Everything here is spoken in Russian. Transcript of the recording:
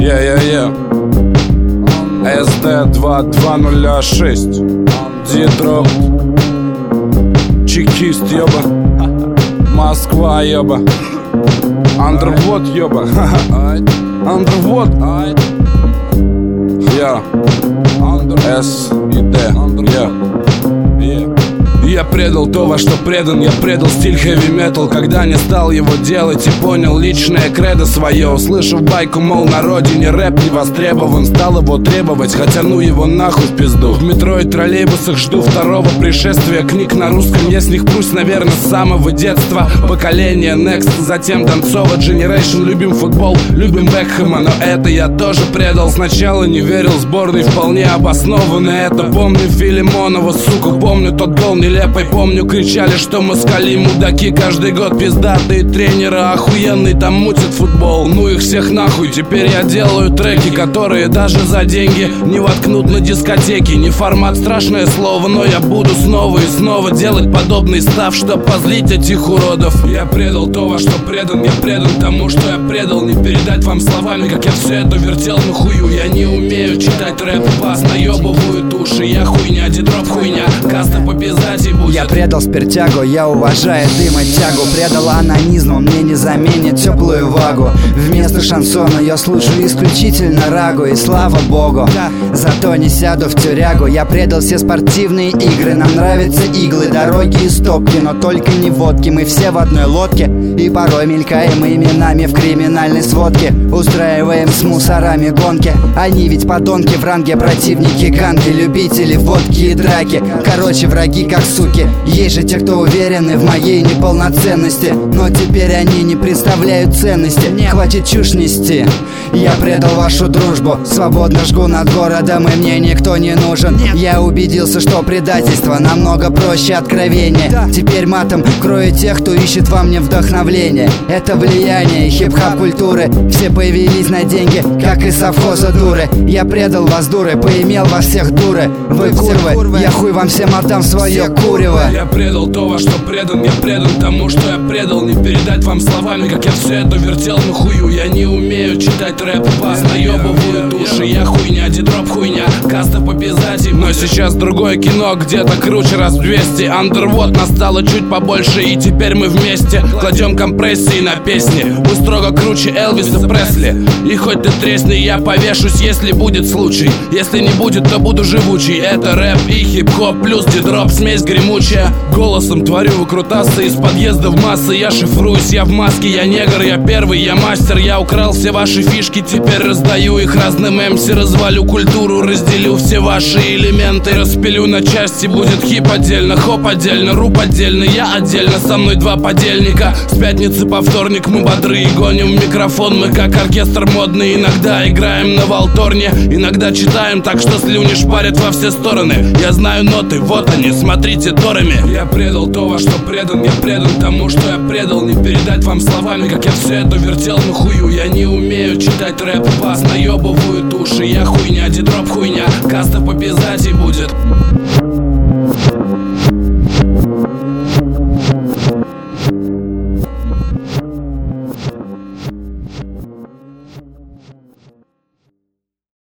SD2206 Дитроп, чекист, ёба. Москва, ёба. Андервуд, ёба. Андервуд. Я С и Д. Я предал то, во что предан. Я предал стиль хэви-метал, когда не стал его делать и понял личное кредо свое. Услышав байку, мол, на родине рэп не востребован, стал его требовать, хотя ну его нахуй в пизду. В метро и троллейбусах жду второго пришествия книг на русском. Я с них прусь, наверное, с самого детства. Поколение Next, затем Донцова Generation. Любим футбол, любим Бекхэма, но это я тоже предал. Сначала не верил сборной, вполне обоснованно это. Помню Филимонова, сука, помню тот гол нелепый. Помню, кричали, что москали мудаки. Каждый год пиздатые тренеры охуенные там мутят футбол. Ну их всех нахуй, теперь я делаю треки, которые даже за деньги не воткнут на дискотеке. Не формат, страшное слово, но я буду снова и снова делать подобный став, чтоб позлить этих уродов. Я предал то, во что предан. Я предан тому, что я предал. Не передать вам словами, как я все это вертел на хую. Я не умею читать рэп, бас, наебывают уши. Я хуйня, дитроп хуйня, каста по пиздати будет. Я предал спиртягу, я уважаю дым и тягу. Предал анонизм, он мне не заменит теплую влагу. Вместо шансона я слушаю исключительно рагу. И слава богу, зато не сяду в тюрягу. Я предал все спортивные игры. Нам нравятся иглы, дороги и стопки, но только не водки. Мы все в одной лодке и порой мелькаем именами в криминальной сводке. Устраиваем с мусорами гонки. Они ведь подонки, в ранге противники, ганги, любители водки и драки. Короче, враги как суки. Есть же те, кто уверены в моей неполноценности, но теперь они не представляют ценности. Хватит чушь нести. Я предал вашу дружбу, свободно жгу над городом, и мне никто не нужен. Я убедился, что предательство намного проще откровения. Теперь матом крою тех, кто ищет во мне вдохновление. Это влияние хип-хоп культуры. Все появились на деньги, как и совхоза дуры. Я предал вас, дуры, поимел вас всех, дуры. Вы курвы, я хуй вам всем отдам свое курево. Я предал то, во что предан. Я предан тому, что я предал. Не передать вам словами, как я все это вертел на хую. Я не умею читать рэп, бас, наебывают уши. Я хуйня, дитроп хуйня, каста по пиздати. Но сейчас другое кино, где-то круче раз в 200. Андервуд настало чуть побольше, и теперь мы вместе кладем компрессии на песни. Мы строго круче Элвиса Пресли. И хоть ты тресни, я повешусь, если будет случай. Если не будет, то буду живучий. Это рэп и хип-хоп плюс дитроп, смесь гремучая. Голосом творю выкрутасы из подъезда в массы. Я шифруюсь, я в маске, я негр, я первый, я мастер. Я украл все ваши фишки, теперь раздаю их разным МС. Развалю культуру, разделю все ваши элементы. Распилю на части, будет хип отдельно, хоп отдельно, руп отдельно, я отдельно. Со мной два подельника. С пятницы по вторник мы бодры и гоним микрофон. Мы как оркестр модный, иногда играем на валторне, иногда читаем так, что слюни шпарят во все стороны. Я знаю ноты, вот они, смотрите торами. Я предал то, во что предан. Я предан тому, что я предал. Не передать вам словами, как я все это вертел на хую. Я не умею читать рэп, бас, наебывают уши. Я хуйня, дитроп хуйня, каста по пиздати будет.